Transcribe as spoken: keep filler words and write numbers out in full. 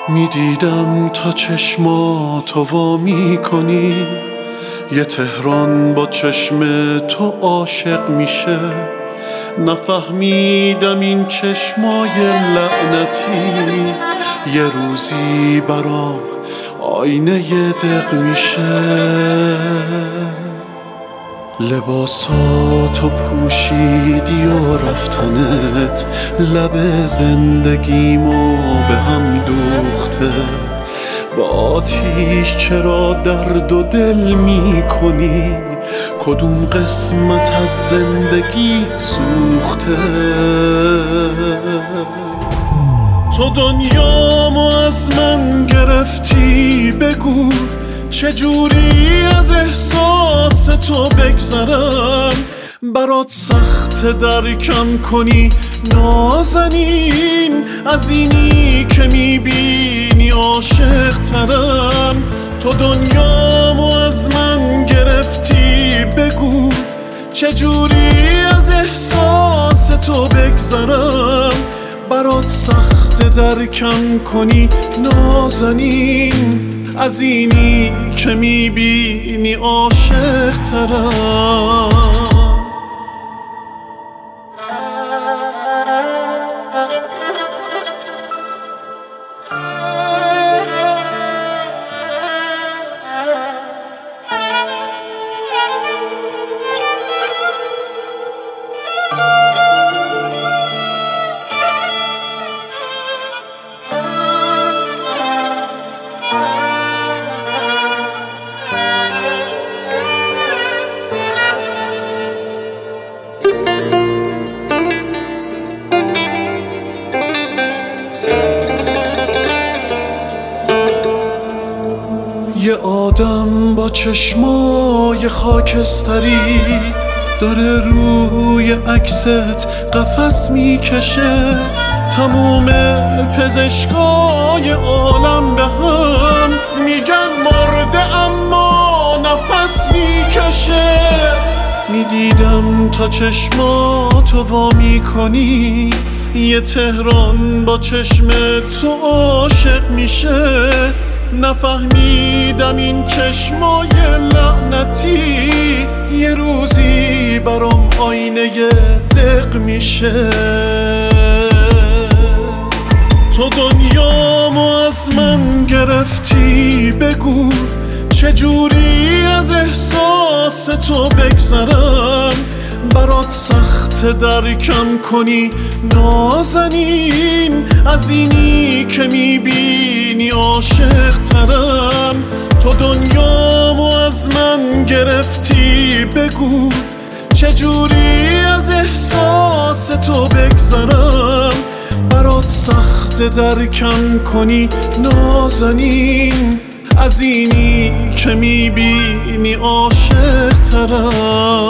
میدیدم تا چشماتو وا میکنی، یه تهران با چشم تو عاشق میشه. نفهمیدم این چشمای لعنتی یه روزی برام آینه دق میشه. لباساتو پوشیدی و رفتنت لب زندگیمو به هم دوخته. با آتیش چرا درد و دل میکنی؟ کدوم قسمت از زندگیت سوخته؟ تو دنیامو از من گرفتی، بگو چجوری از احساس تو بگذرم؟ برات سخت درکم کنی نازنین، از اینی که میبینی عاشق ترم. تو دنیامو از من گرفتی، بگو چجوری از احساس تو بگذرم؟ برات سخت درکم کنی نازنین، از اینی که میبینی عاشق ترم. یه آدم با چشمای خاکستری داره روی عکست قفس میکشه. تموم پزشکای عالم به هم میگن مرده اما نفس میکشه. میدیدم تا چشماتو وا میکنی، یه تهران با چشم تو عاشق میشه. نفهمیدم این چشمای لعنتی یه روزی برام آینه دق میشه. تو دنیامو از من گرفتی، بگو چجوری از احساس تو بگذرم؟ برات سخت درکم کنی نازنین، از اینی که میبینی عاشق ترم. تو دنیامو از من گرفتی، بگو چجوری از احساس تو بگذرم؟ برات سخت درکم کنی نازنین، از اینی که میبینی عاشق ترم.